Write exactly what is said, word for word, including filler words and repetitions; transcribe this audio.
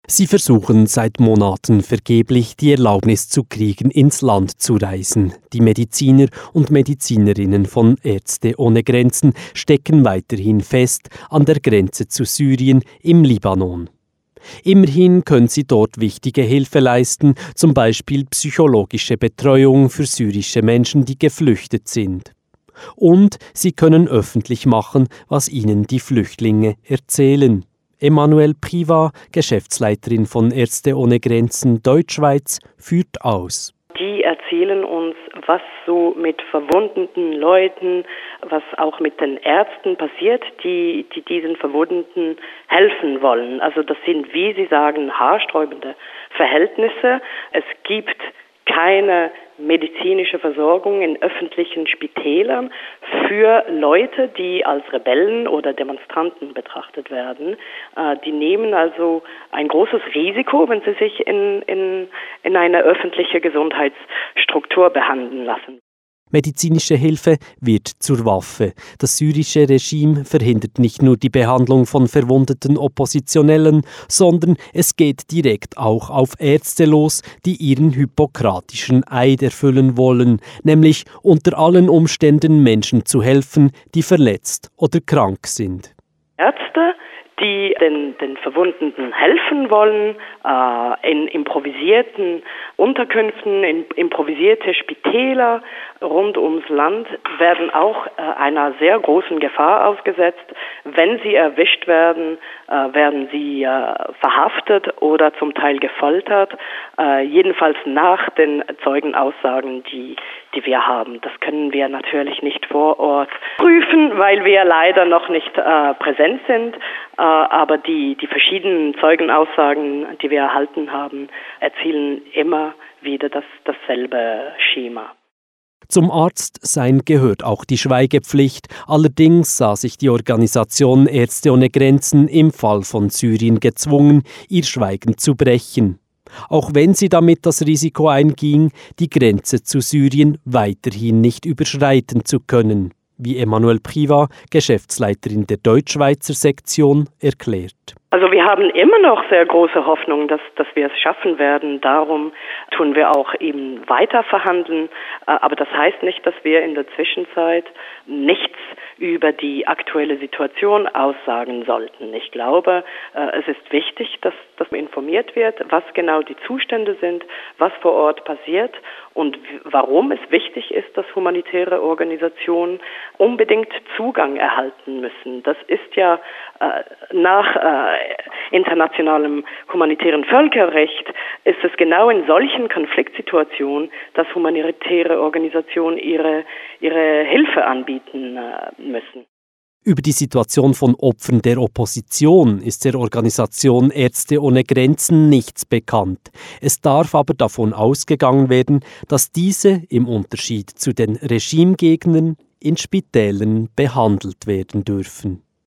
Sie versuchen seit Monaten vergeblich, die Erlaubnis zu kriegen, ins Land zu reisen. Die Mediziner und Medizinerinnen von Ärzte ohne Grenzen stecken weiterhin fest an der Grenze zu Syrien im Libanon. Immerhin können sie dort wichtige Hilfe leisten, zum Beispiel psychologische Betreuung für syrische Menschen, die geflüchtet sind. Und sie können öffentlich machen, was ihnen die Flüchtlinge erzählen. Emmanuelle Privat, Geschäftsleiterin von Ärzte ohne Grenzen Deutschschweiz, führt aus. Die erzählen uns, was so mit verwundeten Leuten, was auch mit den Ärzten passiert, die, die diesen Verwundeten helfen wollen. Also das sind, wie Sie sagen, haarsträubende Verhältnisse. Es gibt keine medizinische Versorgung in öffentlichen Spitälern für Leute, die als Rebellen oder Demonstranten betrachtet werden. Äh, die nehmen also ein großes Risiko, wenn sie sich in, in, in eine öffentliche Gesundheitsstruktur behandeln lassen. Medizinische Hilfe wird zur Waffe. Das syrische Regime verhindert nicht nur die Behandlung von verwundeten Oppositionellen, sondern es geht direkt auch auf Ärzte los, die ihren hippokratischen Eid erfüllen wollen, nämlich unter allen Umständen Menschen zu helfen, die verletzt oder krank sind. Ärzte, die den, den Verwundeten helfen wollen, äh, in improvisierten Unterkünften, in improvisierte Spitäler rund ums Land, werden auch äh, einer sehr großen Gefahr ausgesetzt. Wenn sie erwischt werden, äh, werden sie äh, verhaftet oder zum Teil gefoltert, äh, jedenfalls nach den Zeugenaussagen, die, die wir haben. Das können wir natürlich nicht vor Ort prüfen, weil wir leider noch nicht äh, präsent sind. Äh, aber die, die verschiedenen Zeugenaussagen, die wir erhalten haben, erzielen immer wieder das, dasselbe Schema. Zum Arztsein gehört auch die Schweigepflicht. Allerdings sah sich die Organisation Ärzte ohne Grenzen im Fall von Syrien gezwungen, ihr Schweigen zu brechen. Auch wenn sie damit das Risiko einging, die Grenze zu Syrien weiterhin nicht überschreiten zu können, wie Emmanuelle Privat, Geschäftsleiterin der Deutschschweizer Sektion, erklärt. Also wir haben immer noch sehr große Hoffnung, dass, dass wir es schaffen werden. Darum tun wir auch eben weiter verhandeln. Aber das heißt nicht, dass wir in der Zwischenzeit nichts über die aktuelle Situation aussagen sollten. Ich glaube, es ist wichtig, dass, dass informiert wird, was genau die Zustände sind, was vor Ort passiert und warum es wichtig ist, dass humanitäre Organisationen unbedingt Zugang erhalten müssen. Das ist ja äh, nach äh, internationalem humanitären Völkerrecht ist es genau in solchen Konfliktsituationen, dass humanitäre Organisationen ihre, ihre Hilfe anbieten äh, müssen. Über die Situation von Opfern der Opposition ist der Organisation Ärzte ohne Grenzen nichts bekannt. Es darf aber davon ausgegangen werden, dass diese im Unterschied zu den Regimegegnern in Spitälern behandelt werden dürfen.